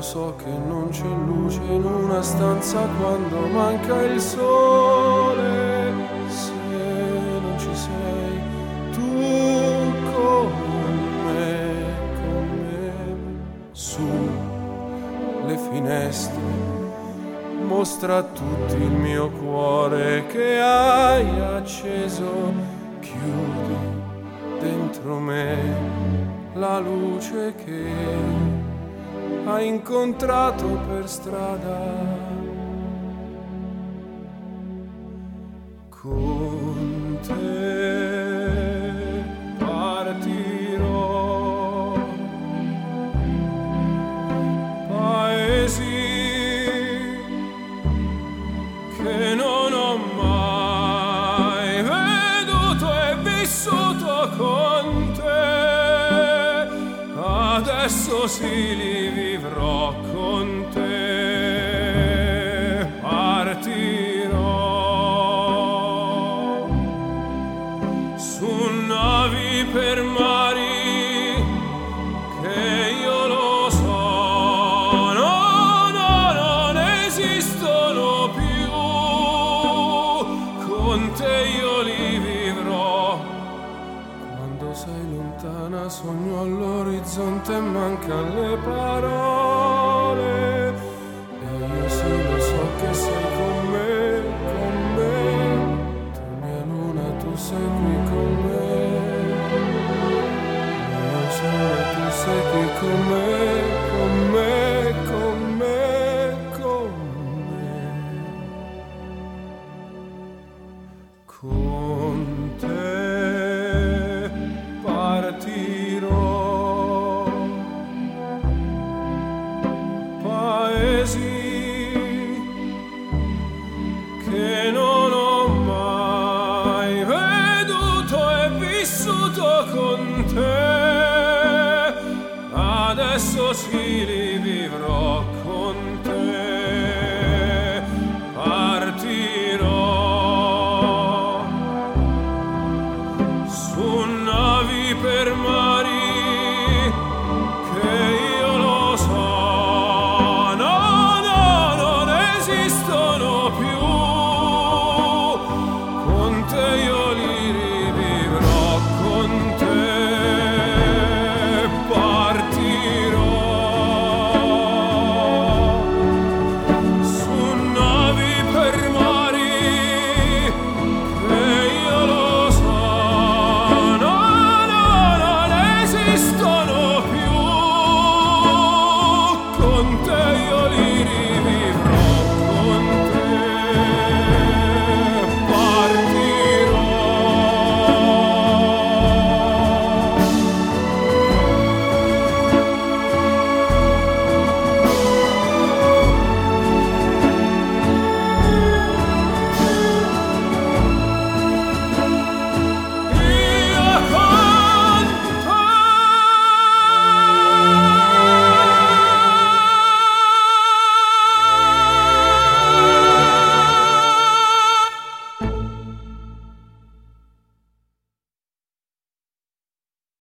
so che non c'è luce in una stanza quando manca il sole. Se non ci sei tu con me, su le finestre mostra a tutti il mio cuore che hai acceso, chiudi dentro me la luce che hai incontrato per strada. Con te partirò, paesi che non ho mai veduto e vissuto con te, adesso sì li vivrò con te. Partirò su navi per mari che io lo so, non esistono più, con te io li vivrò. Quando sei lontana sogno all'orizzonte e mancano le parole, e io sì lo so che sei con me, tu mia luna, tu sei qui con me, mio sole, tu sei qui con me, con me, con me, con me. Con te partirò, paesi che non ho mai veduto e vissuto con te, adesso sì li vivrò.